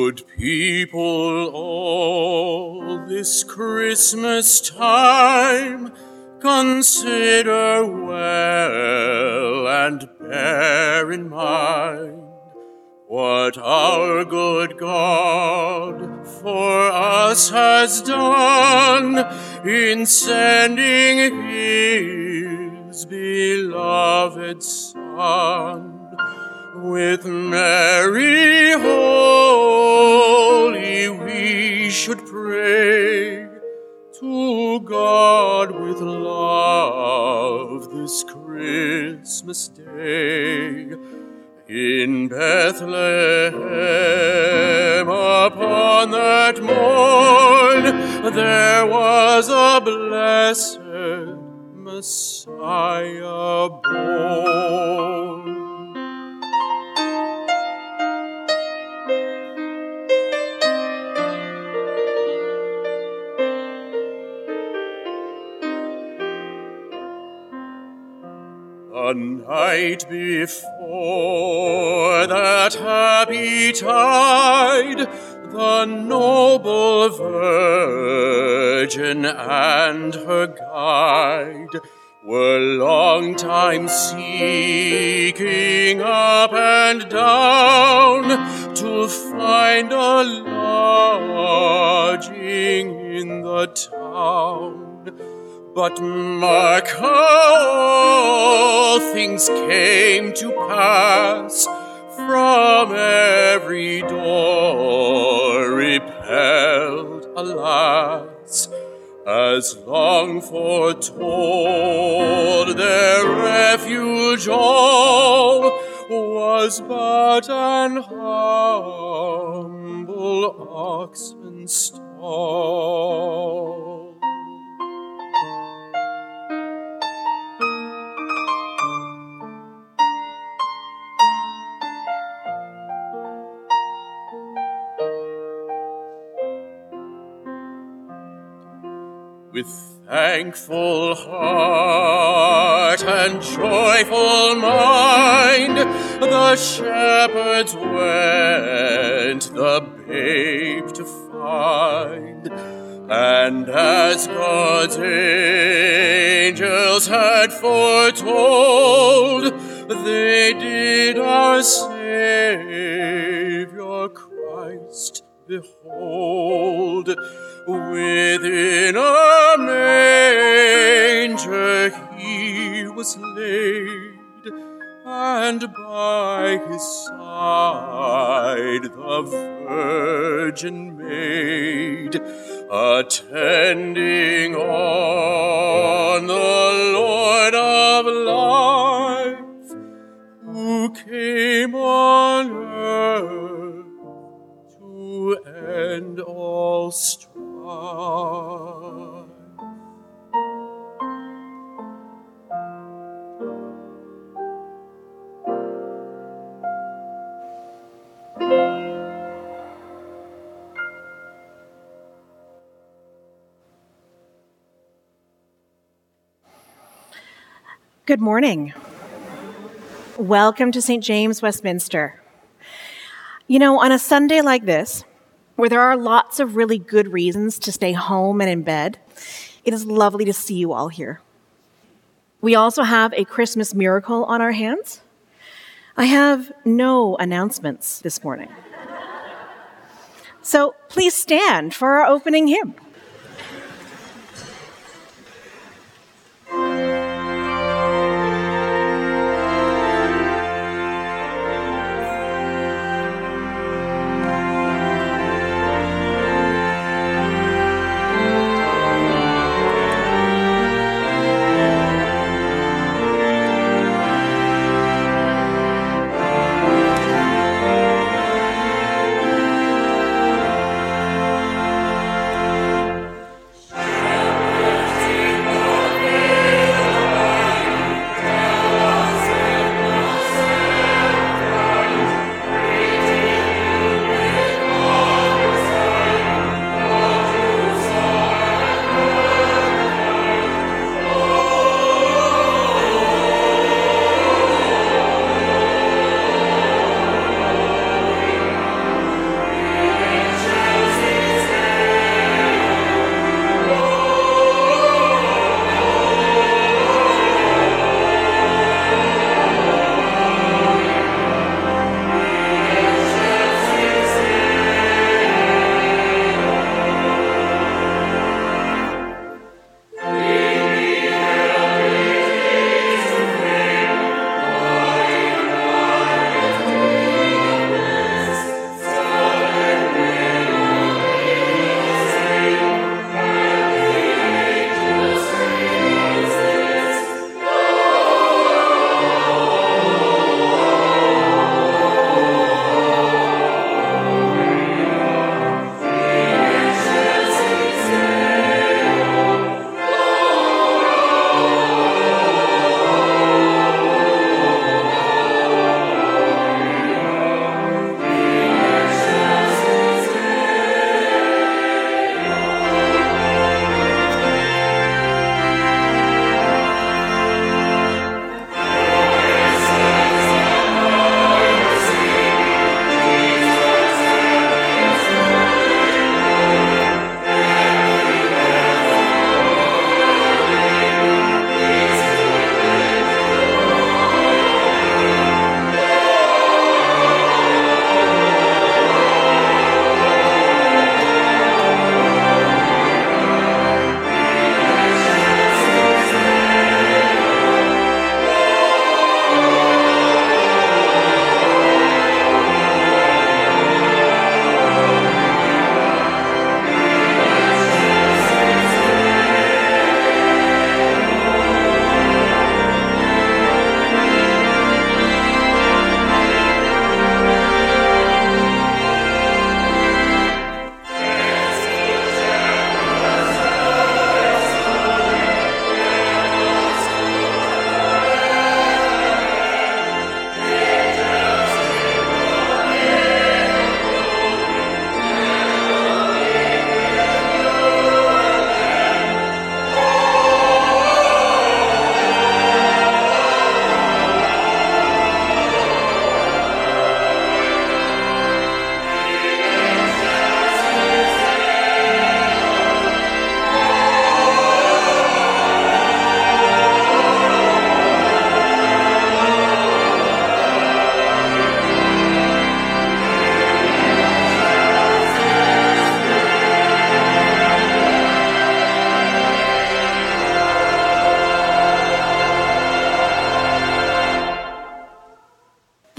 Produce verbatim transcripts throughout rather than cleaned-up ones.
Good people, all this Christmas time, consider well and bear in mind what our good God for us has done in sending His beloved Son. With Mary holy we should pray to God with love this Christmas day. In Bethlehem upon that morn there was a blessed Messiah born. The night before that happy tide, the noble Virgin and her guide were long time seeking up and down to find a lodging in the town. But mark how all things came to pass, from every door repelled, alas, as long foretold their refuge all was but an humble oxen stall. With thankful heart and joyful mind, the shepherds went the babe to find. And as God's angels had foretold, they did our Savior Christ behold. Within a manger He was laid, and by His side the Virgin Maid, attending on the Lord of life, who came on earth to end all strife. Good morning. Welcome to Saint James, Westminster. You know, on a Sunday like this, where there are lots of really good reasons to stay home and in bed, it is lovely to see you all here. We also have a Christmas miracle on our hands. I have no announcements this morning. So please stand for our opening hymn.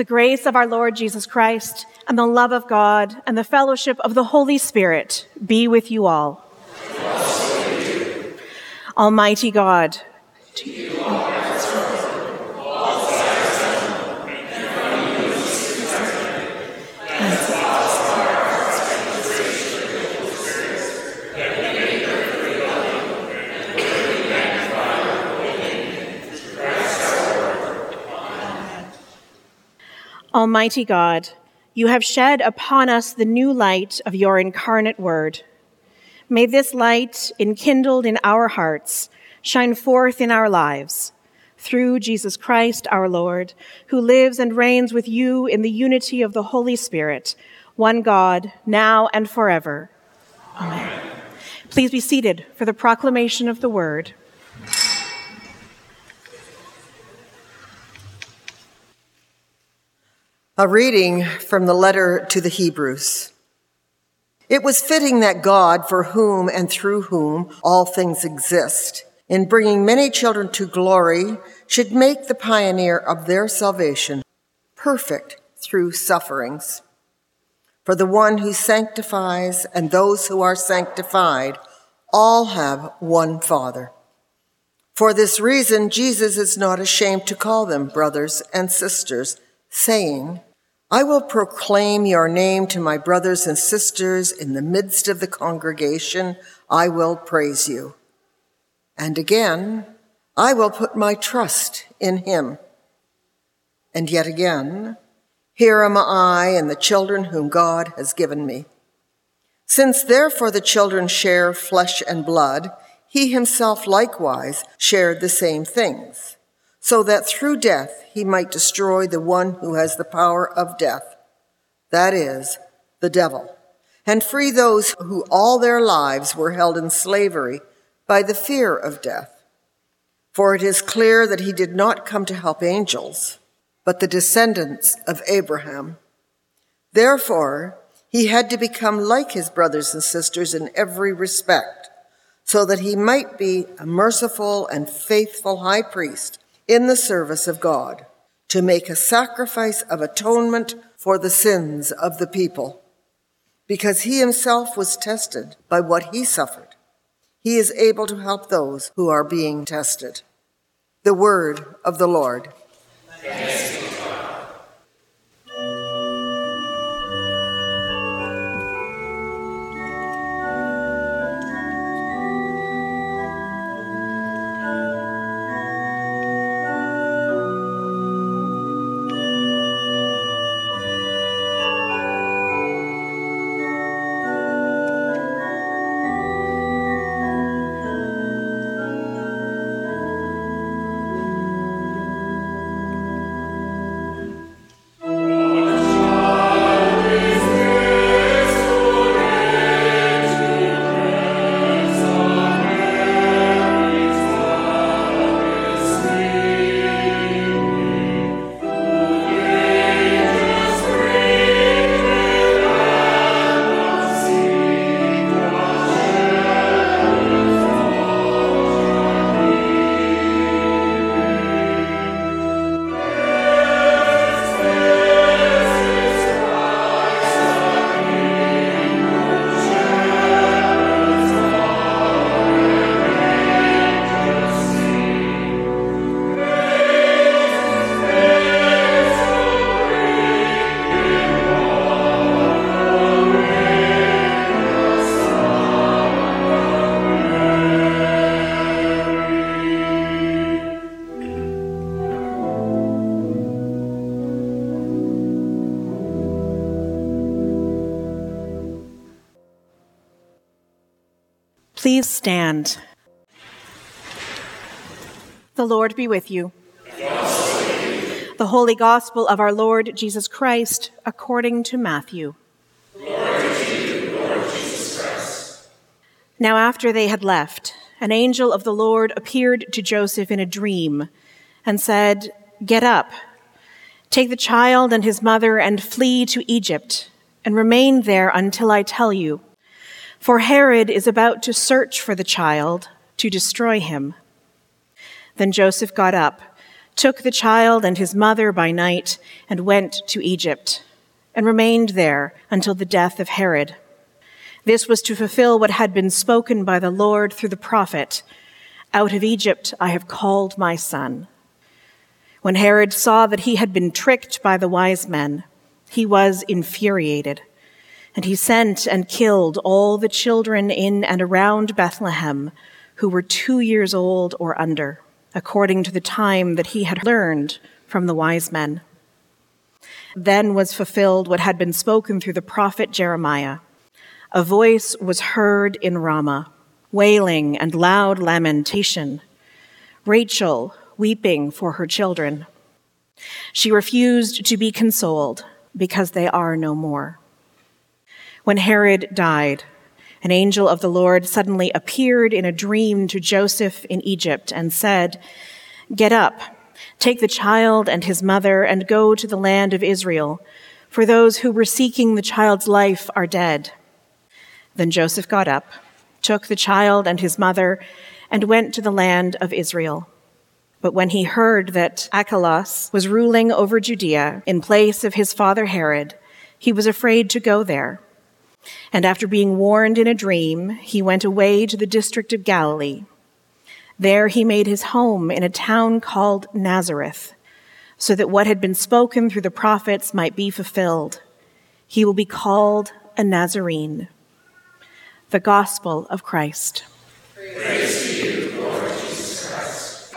The grace of our Lord Jesus Christ and the love of God and the fellowship of the Holy Spirit be with you all. Almighty God, to you Almighty God, you have shed upon us the new light of your incarnate word. May this light, enkindled in our hearts, shine forth in our lives, through Jesus Christ our Lord, who lives and reigns with you in the unity of the Holy Spirit, one God, now and forever. Amen. Please be seated for the proclamation of the word. A reading from the letter to the Hebrews. It was fitting that God, for whom and through whom all things exist, in bringing many children to glory, should make the pioneer of their salvation perfect through sufferings. For the one who sanctifies and those who are sanctified all have one Father. For this reason, Jesus is not ashamed to call them brothers and sisters, saying, I will proclaim your name to my brothers and sisters in the midst of the congregation. I will praise you. And again, I will put my trust in him. And yet again, here am I and the children whom God has given me. Since therefore the children share flesh and blood, he himself likewise shared the same things, so that through death he might destroy the one who has the power of death, that is, the devil, and free those who all their lives were held in slavery by the fear of death. For it is clear that he did not come to help angels, but the descendants of Abraham. Therefore, he had to become like his brothers and sisters in every respect, so that he might be a merciful and faithful high priest in the service of God, to make a sacrifice of atonement for the sins of the people. Because he himself was tested by what he suffered, he is able to help those who are being tested. The word of the Lord. Thanks be to God. Please stand. The Lord be with you. The Holy Gospel of our Lord Jesus Christ according to Matthew. Glory to you, Lord Jesus Christ. Now after they had left, an angel of the Lord appeared to Joseph in a dream and said, "Get up, take the child and his mother and flee to Egypt, and remain there until I tell you. For Herod is about to search for the child to destroy him." Then Joseph got up, took the child and his mother by night and went to Egypt, and remained there until the death of Herod. This was to fulfill what had been spoken by the Lord through the prophet, "Out of Egypt I have called my son." When Herod saw that he had been tricked by the wise men, he was infuriated, and he sent and killed all the children in and around Bethlehem who were two years old or under, according to the time that he had learned from the wise men. Then was fulfilled what had been spoken through the prophet Jeremiah. A voice was heard in Ramah, wailing and loud lamentation, Rachel weeping for her children. She refused to be consoled because they are no more. When Herod died, an angel of the Lord suddenly appeared in a dream to Joseph in Egypt and said, "Get up, take the child and his mother and go to the land of Israel, for those who were seeking the child's life are dead." Then Joseph got up, took the child and his mother, and went to the land of Israel. But when he heard that Archelaus was ruling over Judea in place of his father Herod, he was afraid to go there. And after being warned in a dream, he went away to the district of Galilee. There he made his home in a town called Nazareth, so that what had been spoken through the prophets might be fulfilled. He will be called a Nazarene. The Gospel of Christ. Praise to you, Lord Jesus Christ.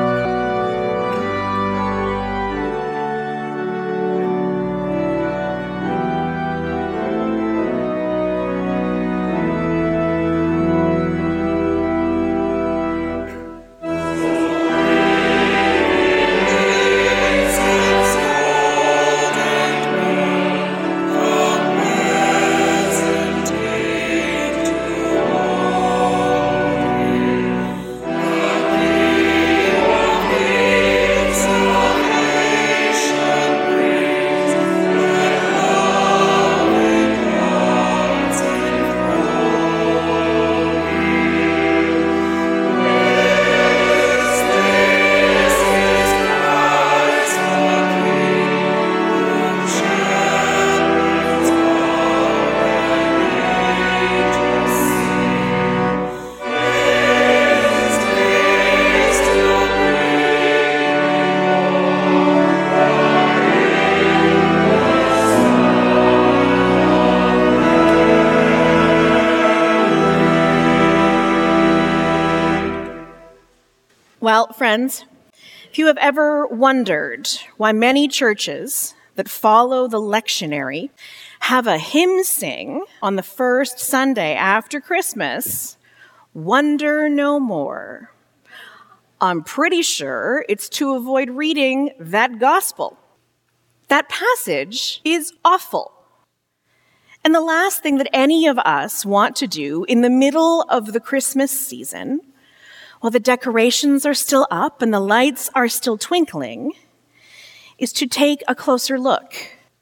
Well, friends, if you have ever wondered why many churches that follow the lectionary have a hymn sing on the first Sunday after Christmas, wonder no more. I'm pretty sure it's to avoid reading that gospel. That passage is awful. And the last thing that any of us want to do in the middle of the Christmas season, while the decorations are still up and the lights are still twinkling, is to take a closer look.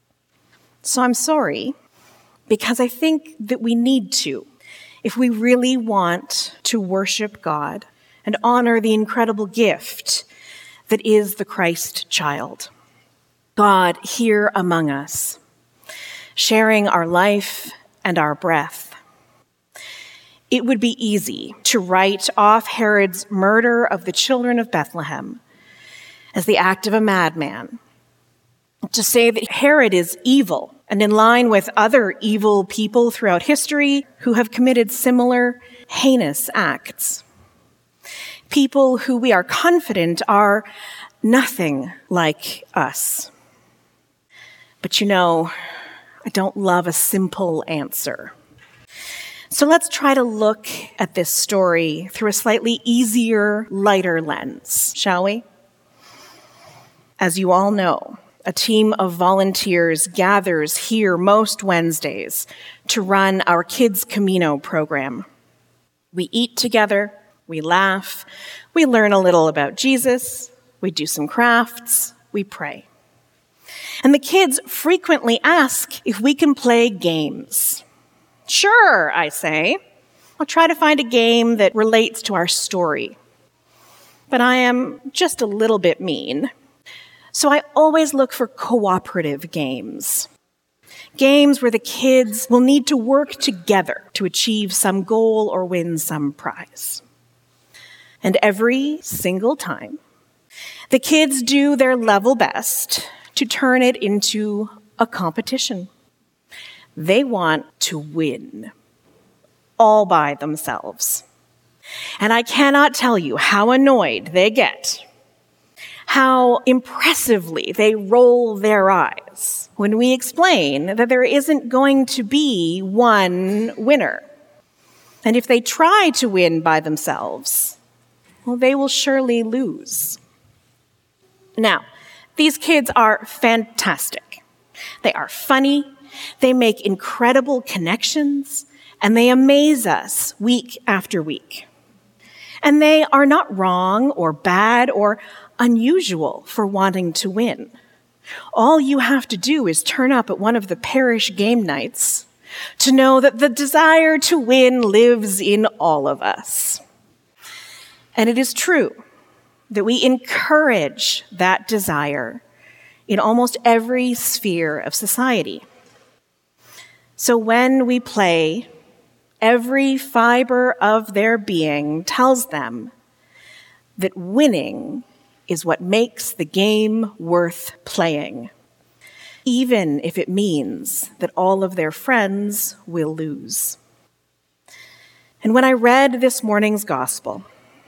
So I'm sorry, because I think that we need to, if we really want to worship God and honor the incredible gift that is the Christ child. God here among us, sharing our life and our breath. It would be easy to write off Herod's murder of the children of Bethlehem as the act of a madman, to say that Herod is evil and in line with other evil people throughout history who have committed similar heinous acts. People who we are confident are nothing like us. But you know, I don't love a simple answer. So let's try to look at this story through a slightly easier, lighter lens, shall we? As you all know, a team of volunteers gathers here most Wednesdays to run our Kids Camino program. We eat together, we laugh, we learn a little about Jesus, we do some crafts, we pray. And the kids frequently ask if we can play games. Sure, I say. I'll try to find a game that relates to our story. but I am just a little bit mean. So I always look for cooperative games. Games where the kids will need to work together to achieve some goal or win some prize. And every single time, the kids do their level best to turn it into a competition. They want to win, all by themselves. And I cannot tell you how annoyed they get, how impressively they roll their eyes when we explain that there isn't going to be one winner. And if they try to win by themselves, well, they will surely lose. Now, these kids are fantastic. They are funny, they make incredible connections, and they amaze us week after week. And they are not wrong or bad or unusual for wanting to win. All you have to do is turn up at one of the parish game nights to know that the desire to win lives in all of us. And it is true that we encourage that desire in almost every sphere of society. So when we play, every fiber of their being tells them that winning is what makes the game worth playing, even if it means that all of their friends will lose. And when I read this morning's gospel,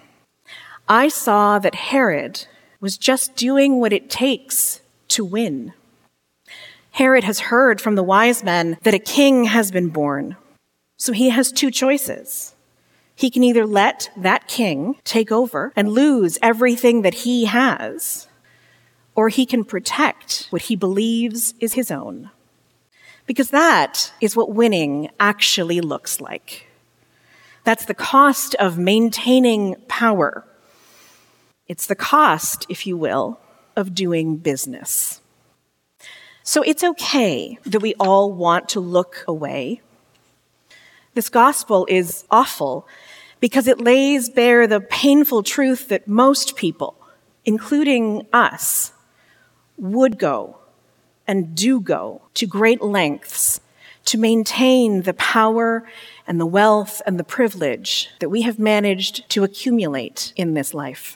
I saw that Herod was just doing what it takes to win. Herod has heard from the wise men that a king has been born, so he has two choices. He can either let that king take over and lose everything that he has, or he can protect what he believes is his own. Because that is what winning actually looks like. That's the cost of maintaining power. It's the cost, if you will, of doing business. So it's okay that we all want to look away. This gospel is awful because it lays bare the painful truth that most people, including us, would go and do go to great lengths to maintain the power and the wealth and the privilege that we have managed to accumulate in this life.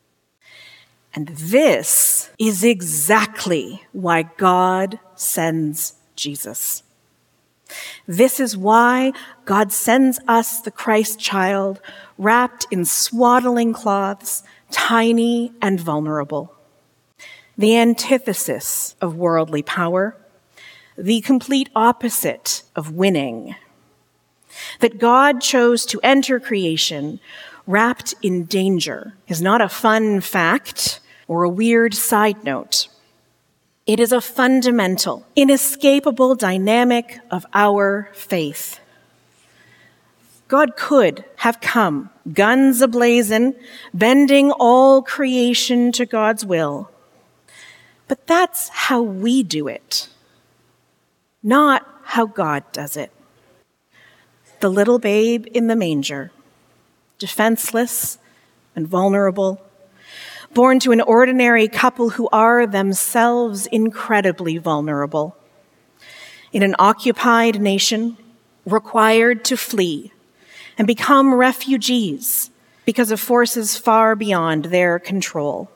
And this is exactly why God sends Jesus. This is why God sends us the Christ child, wrapped in swaddling cloths, tiny and vulnerable. The antithesis of worldly power, the complete opposite of winning. That God chose to enter creation wrapped in danger is not a fun fact or a weird side note. It is a fundamental, inescapable dynamic of our faith. God could have come, guns ablazing, bending all creation to God's will. But that's how we do it, not how God does it. The little babe in the manger, defenseless and vulnerable, born to an ordinary couple who are themselves incredibly vulnerable, in an occupied nation, required to flee and become refugees because of forces far beyond their control.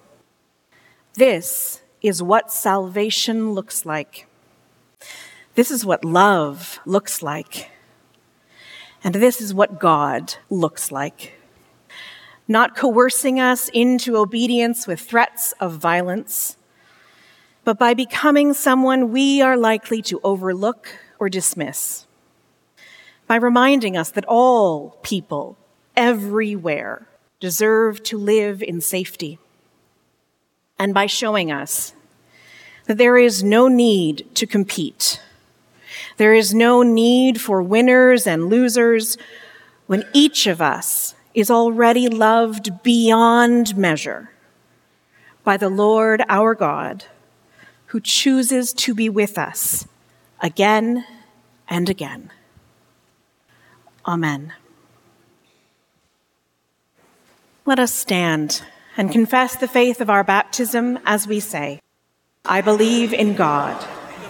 This is what salvation looks like. This is what love looks like. And this is what God looks like. Not coercing us into obedience with threats of violence, but by becoming someone we are likely to overlook or dismiss. By reminding us that all people, everywhere, deserve to live in safety. And by showing us that there is no need to compete. There is no need for winners and losers when each of us is already loved beyond measure by the Lord our God, who chooses to be with us again and again. Amen. Let us stand and confess the faith of our baptism as we say, I believe in God.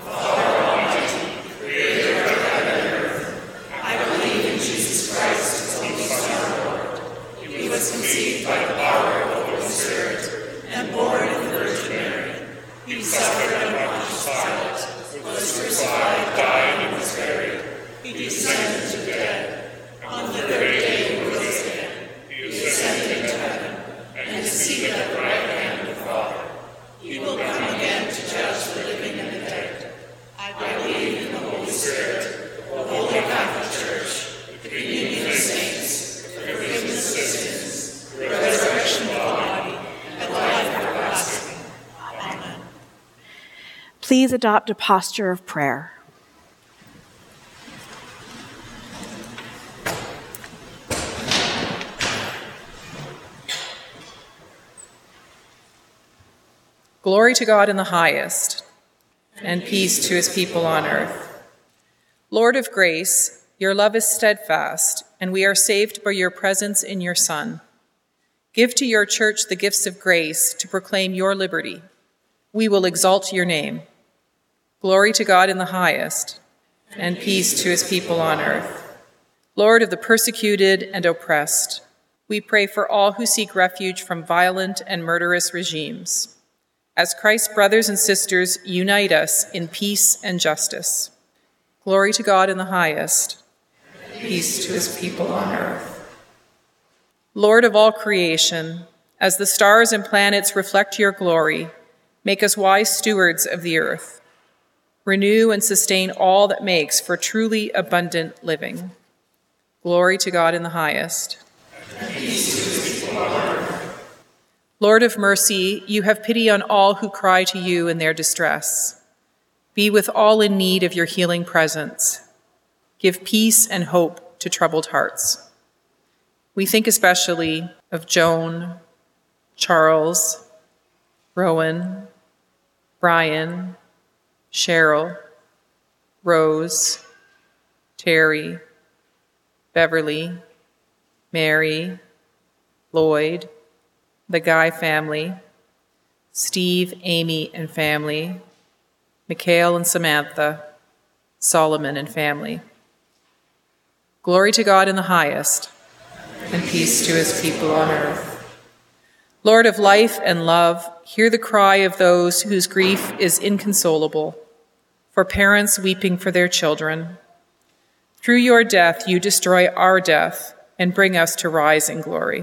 Conceived by the power of the Holy Spirit, and born of the Virgin Mary. He suffered under Pontius Pilate, was crucified, died, and was buried. He descended to death. On the third day he rose again. He ascended into heaven, and is seated at the right hand of the Father. He will come again to judge the living and the dead. I believe in the Holy Spirit, the Holy Catholic Church, the communion of saints, the forgiveness of sins, the resurrection of the body, and life everlasting. Amen. Please adopt a posture of prayer. Glory to God in the highest, and peace to his people on earth. Lord of grace, your love is steadfast, and we are saved by your presence in your Son. Give to your church the gifts of grace to proclaim your liberty. We will exalt your name. Glory to God in the highest, and peace to his people on earth. Lord of the persecuted and oppressed, we pray for all who seek refuge from violent and murderous regimes. As Christ's brothers and sisters, unite us in peace and justice. Glory to God in the highest, peace to his people on earth. Lord of all creation, as the stars and planets reflect your glory, make us wise stewards of the earth. Renew and sustain all that makes for truly abundant living. Glory to God in the highest. And peace to his people on earth. Lord of mercy, you have pity on all who cry to you in their distress. Be with all in need of your healing presence. Give peace and hope to troubled hearts. We think especially of Joan, Charles, Rowan, Brian, Cheryl, Rose, Terry, Beverly, Mary, Lloyd, the Guy family, Steve, Amy, and family, Mikhail and Samantha, Solomon and family. Glory to God in the highest, and peace to his people on earth. Lord of life and love, hear the cry of those whose grief is inconsolable, for parents weeping for their children. Through your death, you destroy our death and bring us to rise in glory.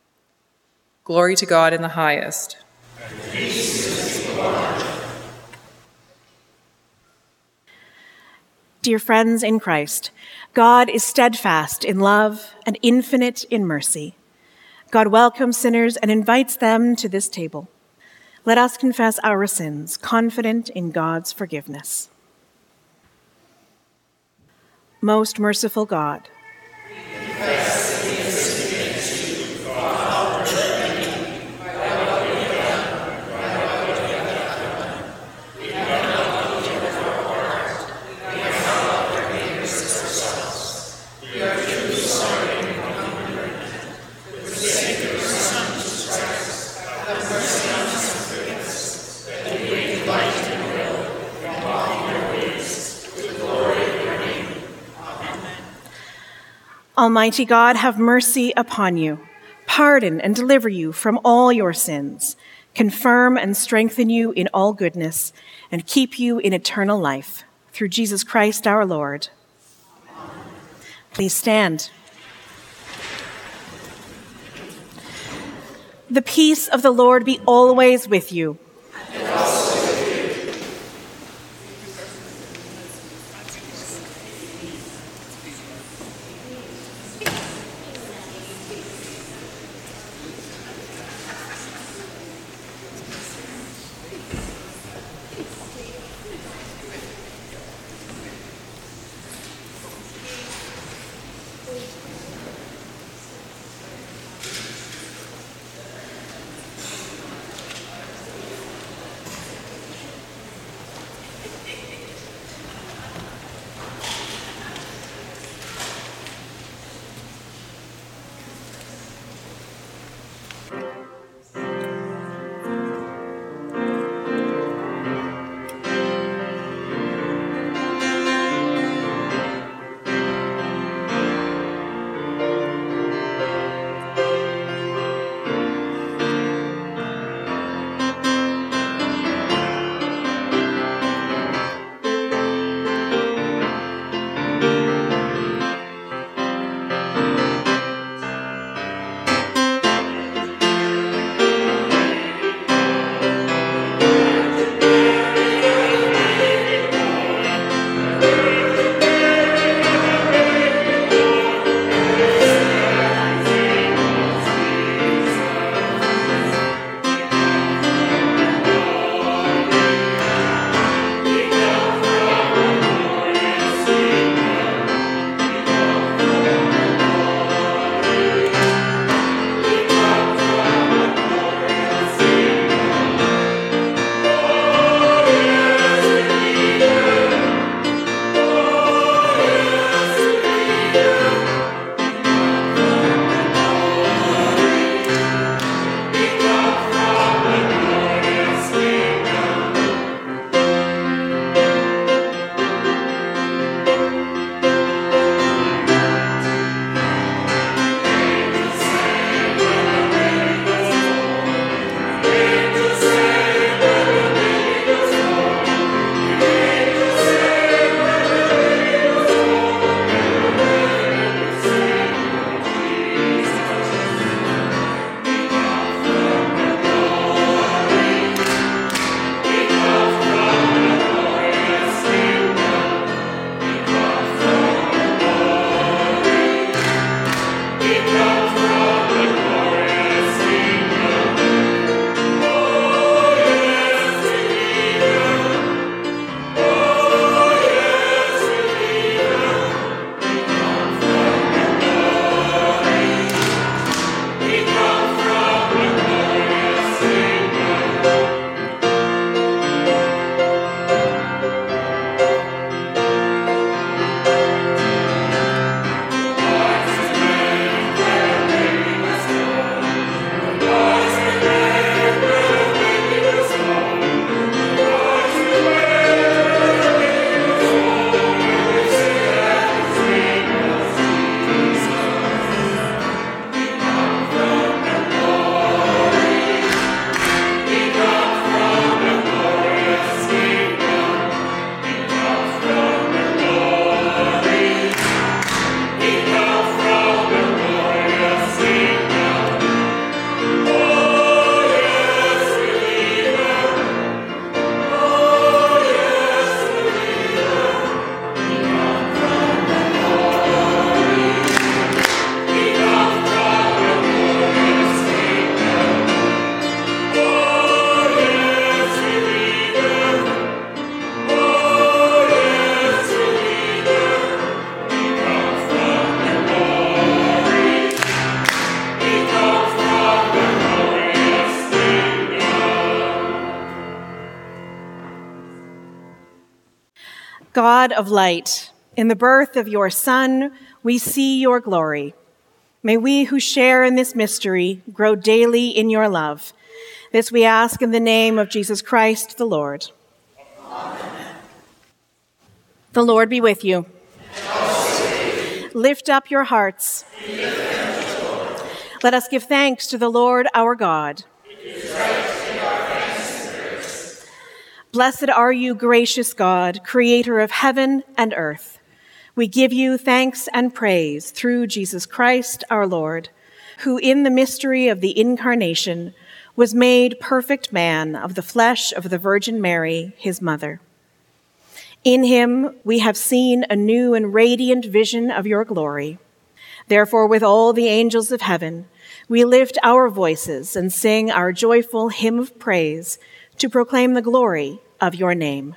Glory to God in the highest. And peace to his people on earth. Dear friends in Christ, God is steadfast in love and infinite in mercy. God welcomes sinners and invites them to this table. Let us confess our sins, confident in God's forgiveness. Most merciful God, we confess that we have sinned against you, God, our enemy, by what we have done, by what we have not done. We have not loved you with our heart. We have not loved our neighbors as ourselves. We are truly sorry and hungry. For the sake of your Son, Jesus Christ, have mercy on us and forgive us, that we may delight in your will and walk in your ways, to the glory of your name. Amen. Almighty God, have mercy upon you, pardon and deliver you from all your sins, confirm and strengthen you in all goodness, and keep you in eternal life. Through Jesus Christ our Lord. Amen. Please stand. The peace of the Lord be always with you. And also with you. God of light, in the birth of your Son, we see your glory. May we who share in this mystery grow daily in your love. This we ask in the name of Jesus Christ, the Lord. Amen. The Lord be with you. Lift up your hearts. Let us give thanks to the Lord our God. Blessed are you, gracious God, creator of heaven and earth. We give you thanks and praise through Jesus Christ our Lord, who in the mystery of the incarnation was made perfect man of the flesh of the Virgin Mary, his mother. In him we have seen a new and radiant vision of your glory. Therefore, with all the angels of heaven, we lift our voices and sing our joyful hymn of praise to proclaim the glory of your name.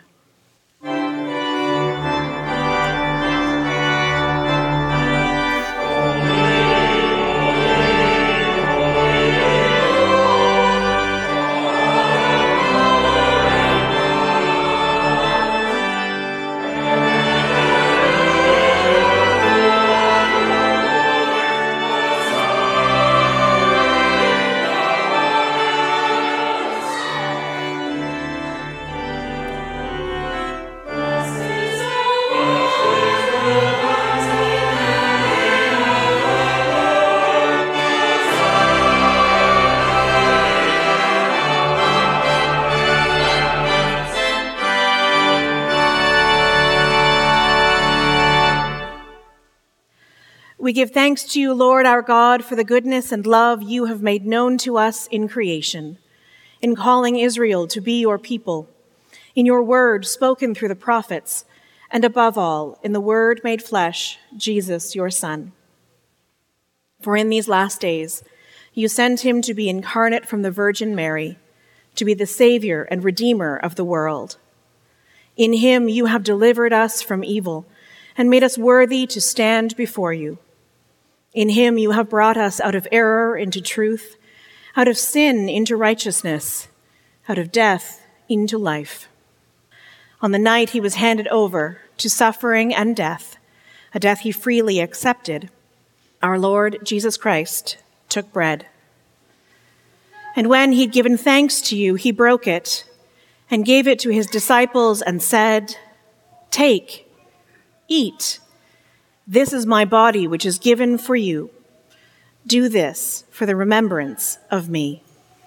We give thanks to you, Lord our God, for the goodness and love you have made known to us in creation, in calling Israel to be your people, in your word spoken through the prophets, and above all, in the word made flesh, Jesus, your Son. For in these last days, you sent him to be incarnate from the Virgin Mary, to be the Savior and Redeemer of the world. In him you have delivered us from evil and made us worthy to stand before you. In him you have brought us out of error into truth, out of sin into righteousness, out of death into life. On the night he was handed over to suffering and death, a death he freely accepted, our Lord Jesus Christ took bread. And when he'd given thanks to you, he broke it and gave it to his disciples and said, "Take, eat. This is my body, which is given for you. Do this for the remembrance of me."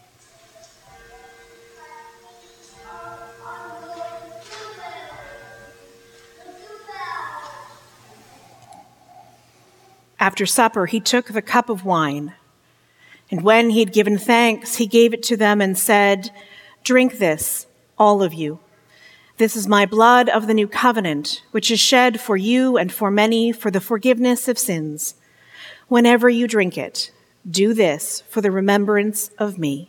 After supper, he took the cup of wine, and when he had given thanks, he gave it to them and said, "Drink this, all of you. This is my blood of the new covenant, which is shed for you and for many for the forgiveness of sins. Whenever you drink it, do this for the remembrance of me."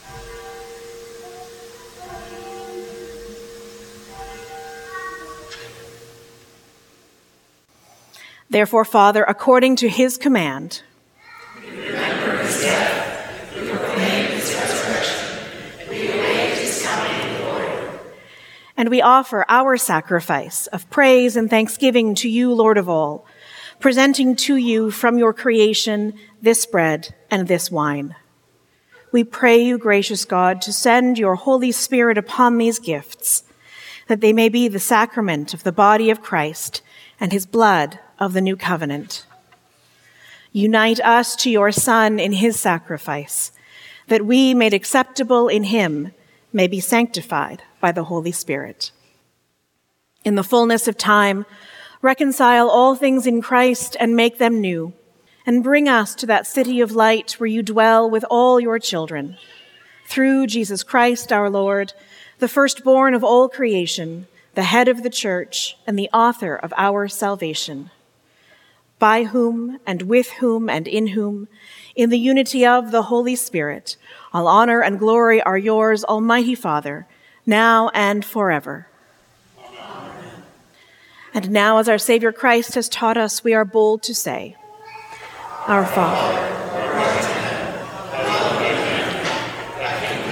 Therefore, Father, according to his command, we remember his death, we proclaim his resurrection, and we await his coming in glory. And we offer our sacrifice of praise and thanksgiving to you, Lord of all, presenting to you from your creation this bread and this wine. We pray you, gracious God, to send your Holy Spirit upon these gifts, that they may be the sacrament of the body of Christ and his blood of the new covenant. Unite us to your Son in his sacrifice, that we, made acceptable in him, may be sanctified by the Holy Spirit. In the fullness of time, reconcile all things in Christ and make them new, and bring us to that city of light where you dwell with all your children. Through Jesus Christ our Lord, the firstborn of all creation, the head of the church, and the author of our salvation, by whom and with whom and in whom, in the unity of the Holy Spirit, all honor and glory are yours, Almighty Father, now and forever. Amen. And now, as our Savior Christ has taught us, we are bold to say, Our Father,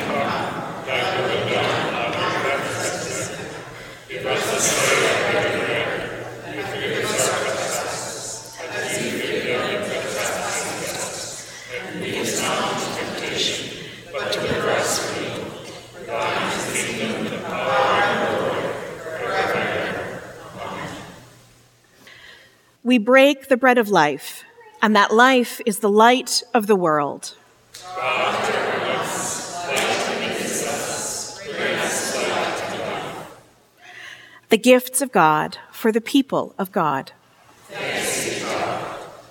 Give us this day our daily bread. We break the bread of life, and that life is the light of the world. The gifts of God for the people of God. Thanks be to God.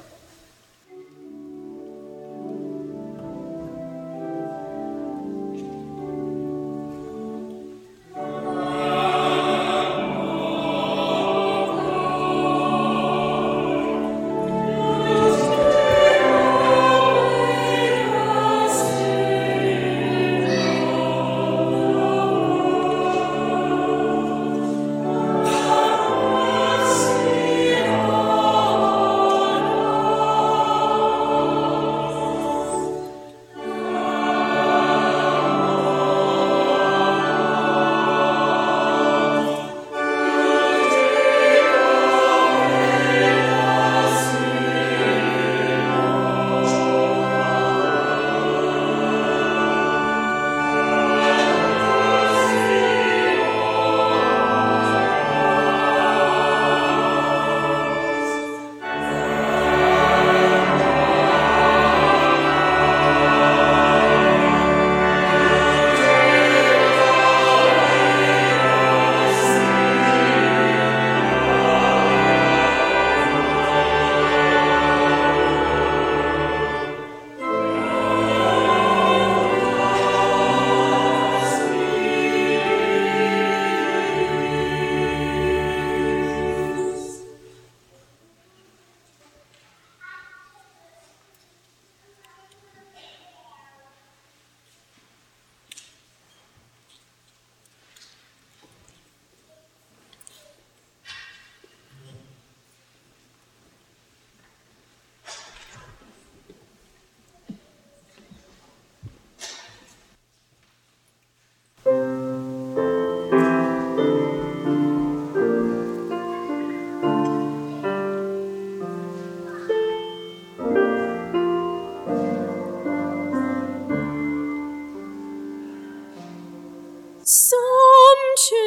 Some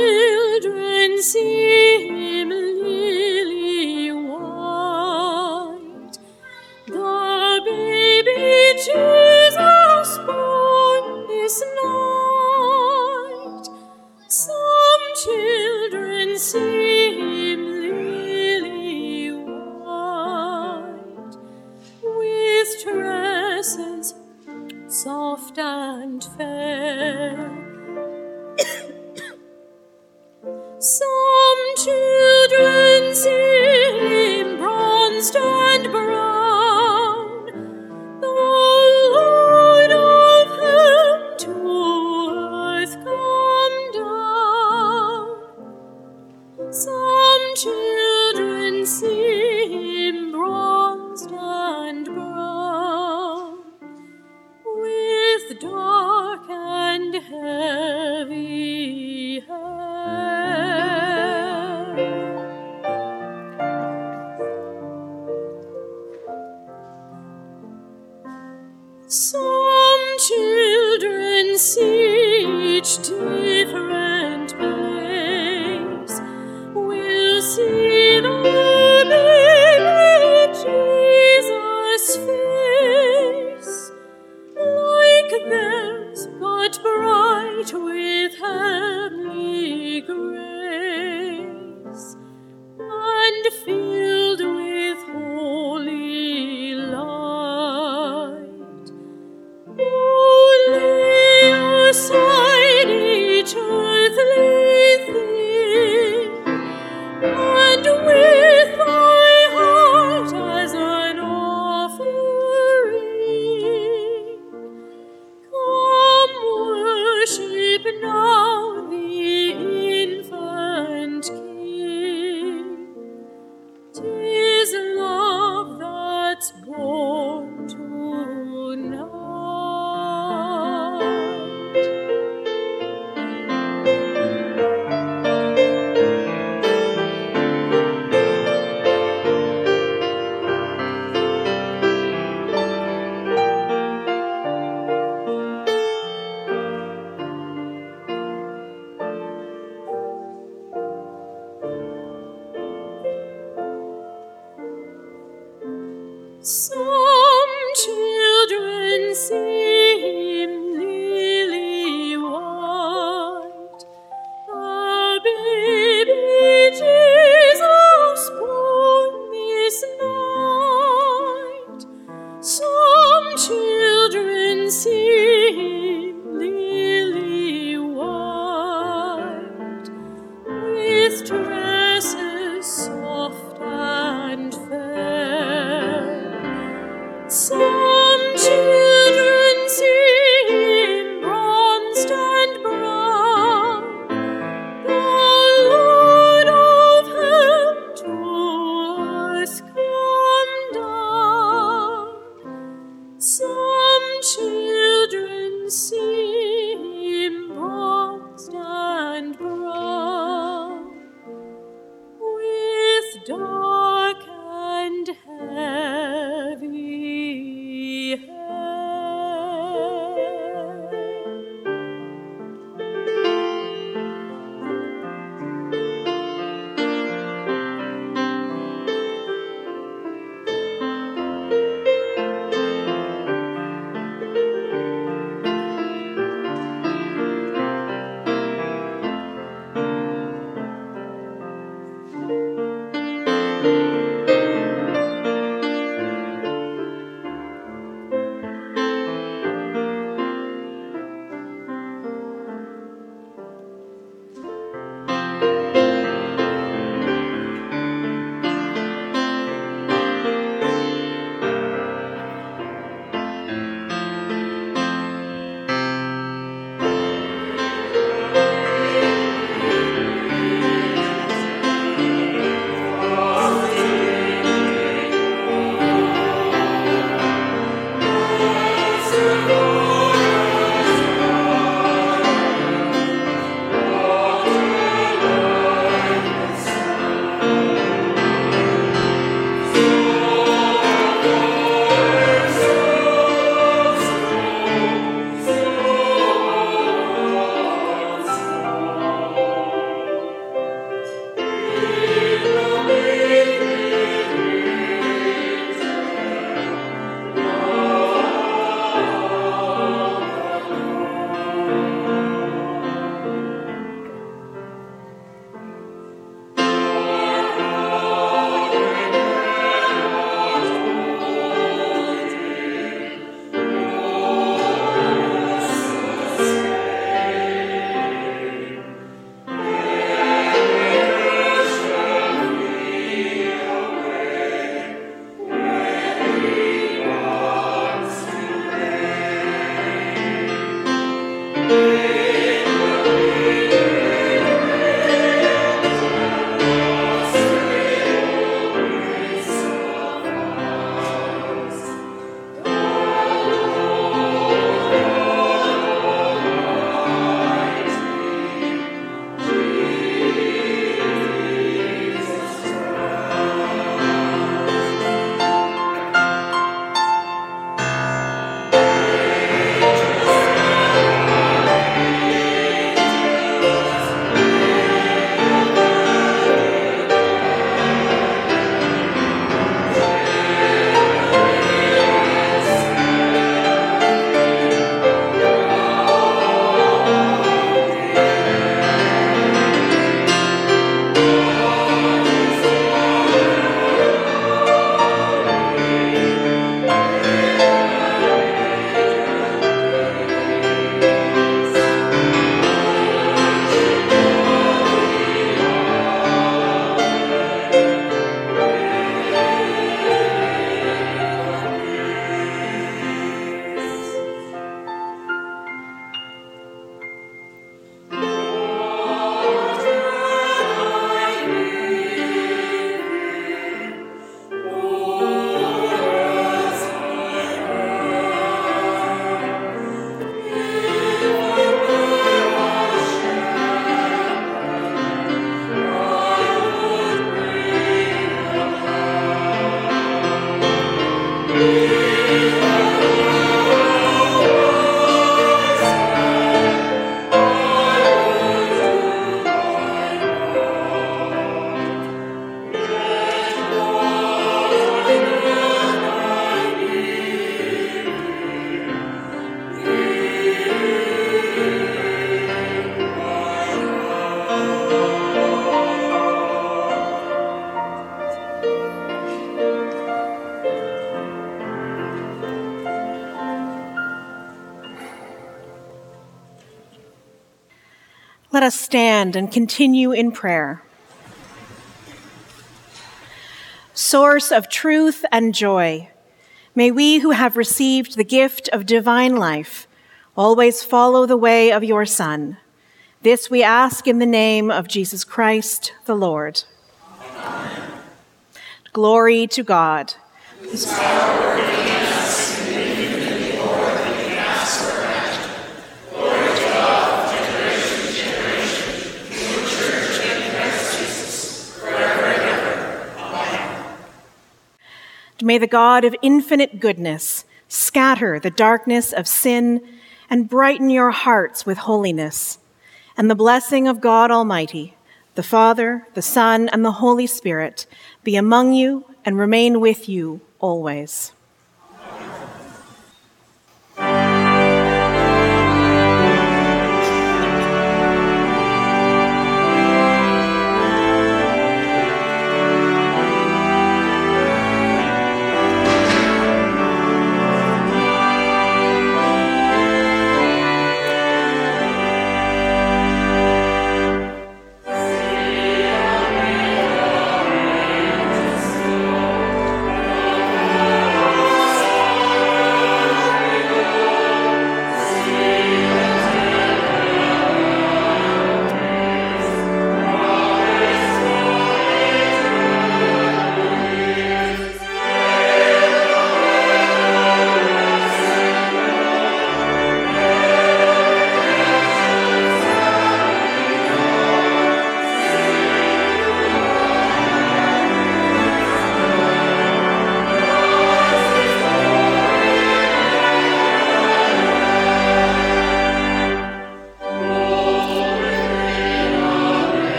children seem lily white, the baby Jesus born this night. Some children seem lily white, with tresses soft and fair. Some children seem bronzed and brown, the Lord of heaven to earth come down. Some children seem bronzed and brown, with dark and heavy hair. Some children see each different place. We'll see the baby Jesus' face, like theirs, but bright with heavenly grace, and filled with holy light. Oh, lay aside each earthly thing, and with thy heart as an offering, come worship now the infant King. Some children seem lily white, a baby Jesus born this night. Some children seem lily white, with dresses soft and fair. Some children seem bronzed and brown, the Lord of heaven to earth come down. Some children seem bronzed and brown, with dark and heavy let us stand and continue in prayer. Source of truth and joy, may we who have received the gift of divine life always follow the way of your Son. This we ask in the name of Jesus Christ, the Lord. Amen. Glory to God. Whose power working in us and infinitely more than we can ask or imagine. Glory to God, from generation to generation, through the Church and Christ Jesus, forever and ever. Amen. May the God of infinite goodness scatter the darkness of sin and brighten your hearts with holiness. And the blessing of God Almighty, the Father, the Son, and the Holy Spirit be among you and remain with you always. Amen.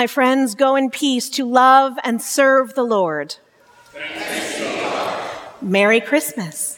my friends, go in peace to love and serve the Lord. Thanks be to God. Merry Christmas.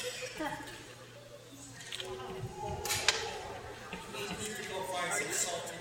Go find some salty